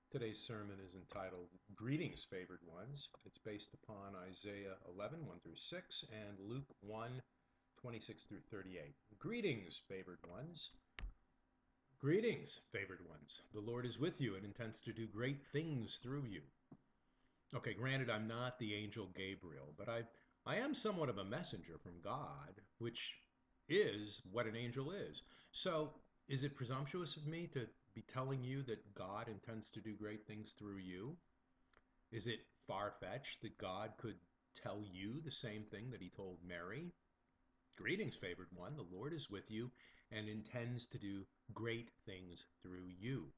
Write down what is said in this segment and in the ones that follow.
Today's sermon is entitled Greetings, Favored Ones. It's based upon Isaiah 11, 1 through 6, and Luke 1, 26 through 38. Greetings, favored ones. Greetings, favored ones. The Lord is with you and intends to do great things through you. Okay, granted, I'm not the angel Gabriel, but I am somewhat of a messenger from God, which is what an angel is. So, is it presumptuous of me to be telling you that God intends to do great things through you? Is it far-fetched that God could tell you the same thing that he told Mary? Greetings, favored one. The Lord is with you and intends to do great things through you.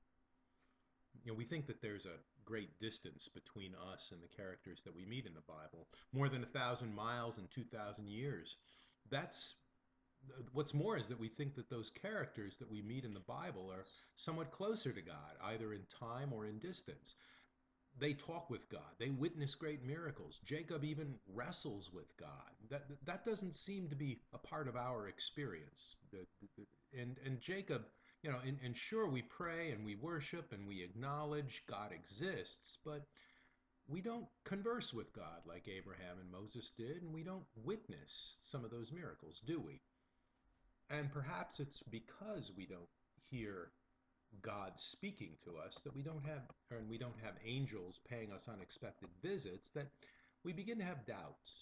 We think that there's a great distance between us and the characters that we meet in the Bible, more than 1,000 miles and 2,000 years. That's what's more is that we think that those characters that we meet in the Bible are somewhat closer to God, either in time or in distance. They talk with God. They witness great miracles. Jacob even wrestles with God. That doesn't seem to be a part of our experience. And Jacob, and sure we pray and we worship and we acknowledge God exists, but we don't converse with God like Abraham and Moses did, and we don't witness some of those miracles, do we? And perhaps it's because we don't hear God speaking to us that we don't have angels paying us unexpected visits, that we begin to have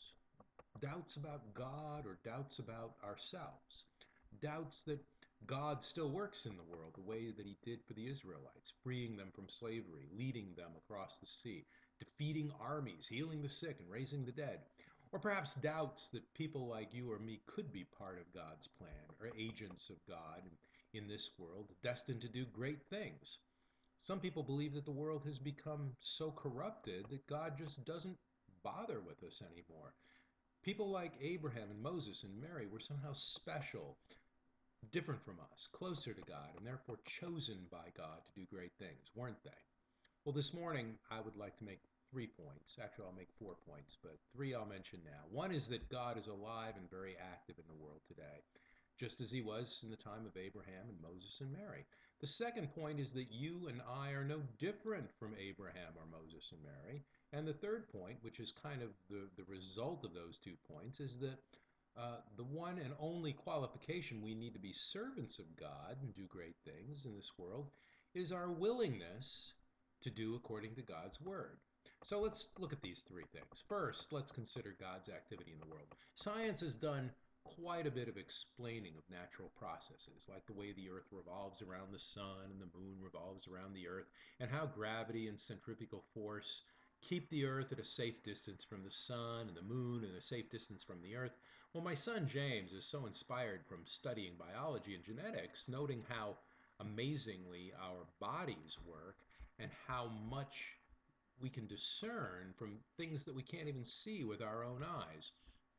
doubts about God or doubts about ourselves, doubts that God still works in the world the way that he did for the Israelites, freeing them from slavery, leading them across the sea, defeating armies, healing the sick and raising the dead. Or perhaps doubts that people like you or me could be part of God's plan or agents of God in this world, destined to do great things. Some people believe that the world has become so corrupted that God just doesn't bother with us anymore. People like Abraham and Moses and Mary were somehow special, different from us, closer to God, and therefore chosen by God to do great things, weren't they? Well, this morning I would like to make 3 points. Actually, I'll make 4 points, but three I'll mention now. One is that God is alive and very active in the world today, just as he was in the time of Abraham and Moses and Mary. The second point is that you and I are no different from Abraham or Moses and Mary. And the third point, which is kind of the result of those 2 points, is that the one and only qualification we need to be servants of God and do great things in this world is our willingness to do according to God's word. So let's look at these three things. First, let's consider God's activity in the world. Science has done quite a bit of explaining of natural processes, like the way the earth revolves around the sun and the moon revolves around the earth, and how gravity and centrifugal force keep the earth at a safe distance from the sun and the moon and a safe distance from the earth. Well, my son James is so inspired from studying biology and genetics, noting how amazingly our bodies work and how much we can discern from things that we can't even see with our own eyes.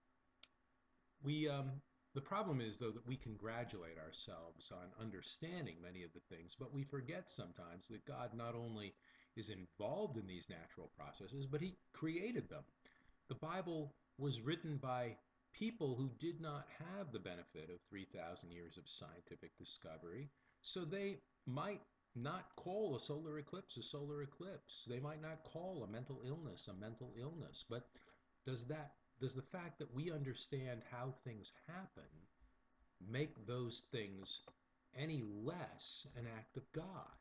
We The problem is, though, that we congratulate ourselves on understanding many of the things, but we forget sometimes that God not only is involved in these natural processes, but he created them. The Bible was written by people who did not have the benefit of 3,000 years of scientific discovery, so they might not call a solar eclipse a solar eclipse. They might not call a mental illness a mental illness. But does the fact that we understand how things happen make those things any less an act of God?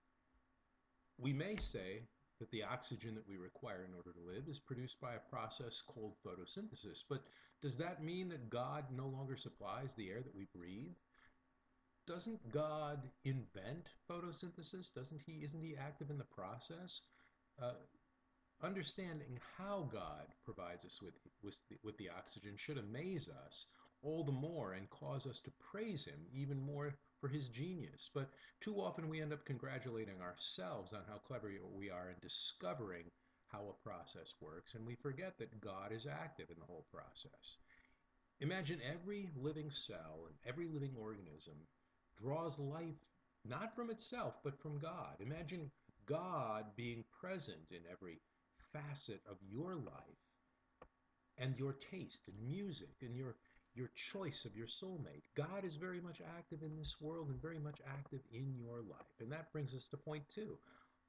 We may say that the oxygen that we require in order to live is produced by a process called photosynthesis, but does that mean that God no longer supplies the air that we breathe? Doesn't God invent photosynthesis? Isn't he active in the process? Uh, Understanding how God provides us with the oxygen should amaze us all the more and cause us to praise him even more for his genius. But too often we end up congratulating ourselves on how clever we are in discovering how a process works, and we forget that God is active in the whole process. Imagine every living cell and every living organism draws life not from itself but from God. Imagine God being present in every facet of your life and your taste in music and your choice of your soulmate. God is very much active in this world and very much active in your life. And that brings us to point two.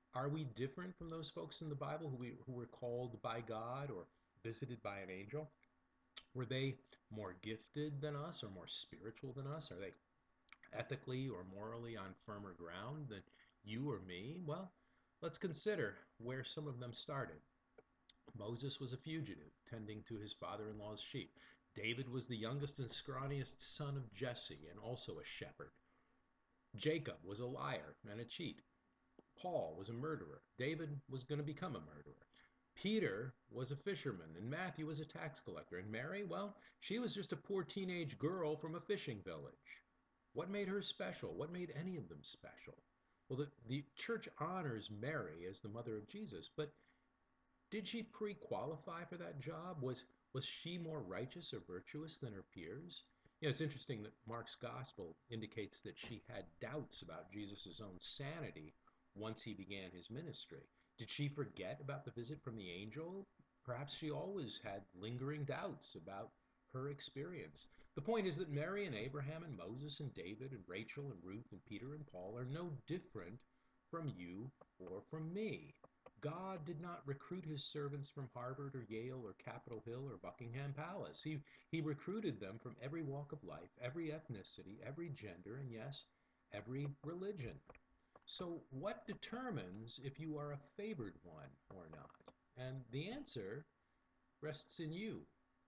Are we different from those folks in the Bible who were called by God or visited by an angel? Were they more gifted than us or more spiritual than us? Are they ethically or morally on firmer ground than you or me? Well, let's consider where some of them started. Moses was a fugitive, tending to his father in law's sheep. David was the youngest and scrawniest son of Jesse, and also a shepherd. Jacob was a liar and a cheat. Paul was a murderer. David was going to become a murderer. Peter was a fisherman, and Matthew was a tax collector. And Mary, well, she was just a poor teenage girl from a fishing village. What made her special? What made any of them special? Well, the church honors Mary as the mother of Jesus, but did she pre-qualify for that job? Was she more righteous or virtuous than her peers? It's interesting that Mark's gospel indicates that she had doubts about Jesus' own sanity once he began his ministry. Did she forget about the visit from the angel? Perhaps she always had lingering doubts about her experience. The point is that Mary and Abraham and Moses and David and Rachel and Ruth and Peter and Paul are no different from you or from me. God did not recruit his servants from Harvard or Yale or Capitol Hill or Buckingham Palace. He recruited them from every walk of life, every ethnicity, every gender, and yes, every religion. So what determines if you are a favored one or not? And the answer rests in you.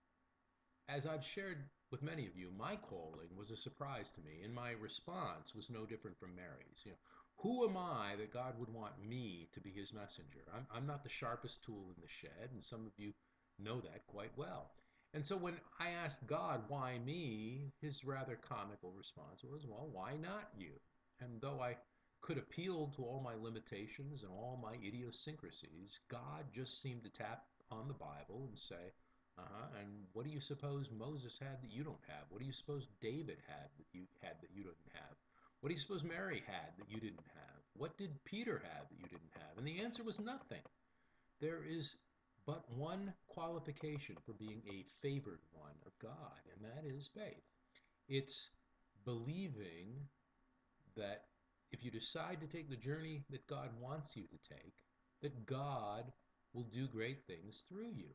As I've shared with many of you, my calling was a surprise to me, and my response was no different from Mary's. Who am I that God would want me to be his messenger? I'm not the sharpest tool in the shed, and some of you know that quite well. And so when I asked God, why me, his rather comical response was, well, why not you? And though I could appeal to all my limitations and all my idiosyncrasies, God just seemed to tap on the Bible and say, and what do you suppose Moses had that you don't have? What do you suppose David had that you didn't have? What do you suppose Mary had that you didn't have? What did Peter have that you didn't have? And the answer was nothing. There is but one qualification for being a favored one of God, and that is faith. It's believing that if you decide to take the journey that God wants you to take, that God will do great things through you.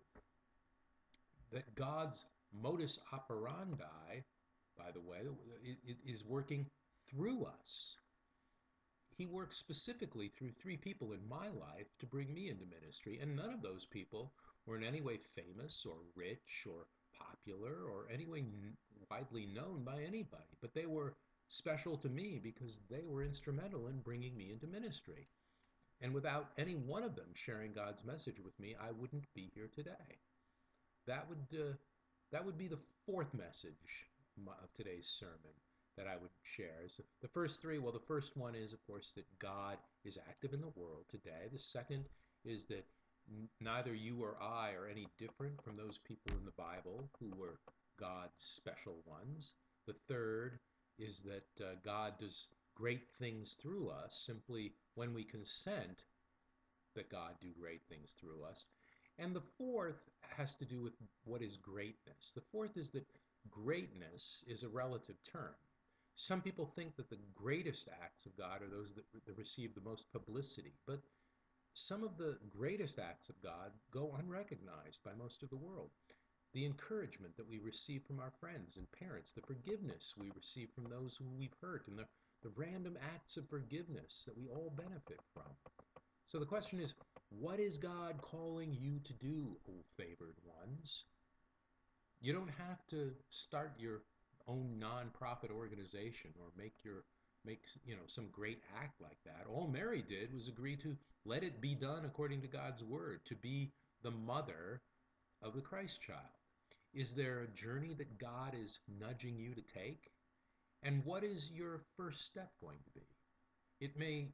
That God's modus operandi, by the way, is working through us. He works specifically through 3 people in my life to bring me into ministry, and none of those people were in any way famous or rich or popular or any way widely known by anybody, but they were special to me because they were instrumental in bringing me into ministry. And without any one of them sharing God's message with me, I wouldn't be here today. That would be the 4th message of today's sermon that I would share. Is the first 3, well, the first one is, of course, that God is active in the world today. The second is that neither you or I are any different from those people in the Bible who were God's special ones. The third is that God does great things through us simply when we consent that God do great things through us. And the fourth has to do with what is greatness. The fourth is that greatness is a relative term. Some people think that the greatest acts of God are those that receive the most publicity, but some of the greatest acts of God go unrecognized by most of the world. The encouragement that we receive from our friends and parents, the forgiveness we receive from those who we've hurt, and the random acts of forgiveness that we all benefit from. So the question is, what is God calling you to do, O favored ones? You don't have to start your own nonprofit organization or make some great act like that. All Mary did was agree to let it be done according to God's word, to be the mother of the Christ child. Is there a journey that God is nudging you to take? And what is your first step going to be? It may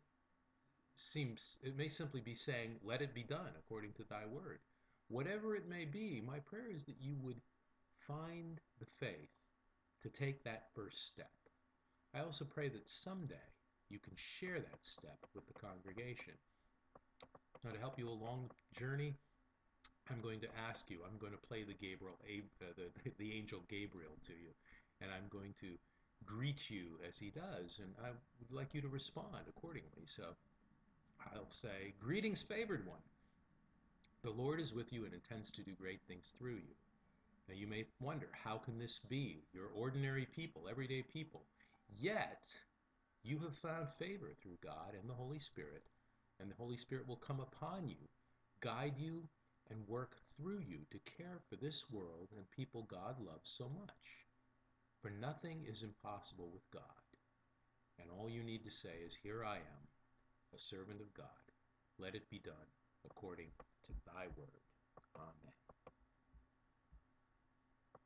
simply be saying, let it be done according to thy word. Whatever it may be, my prayer is that you would find the faith to take that first step. I also pray that someday you can share that step with the congregation. Now, to help you along the journey, I'm going to ask you, I'm going to play the angel Gabriel to you, and I'm going to greet you as he does, and I would like you to respond accordingly. So I'll say, greetings, favored one. The Lord is with you and intends to do great things through you. Now you may wonder, how can this be? You're ordinary people, everyday people. Yet, you have found favor through God and the Holy Spirit, and the Holy Spirit will come upon you, guide you, and work through you to care for this world and people God loves so much. For nothing is impossible with God. And all you need to say is, here I am, a servant of God. Let it be done according to thy word. Amen.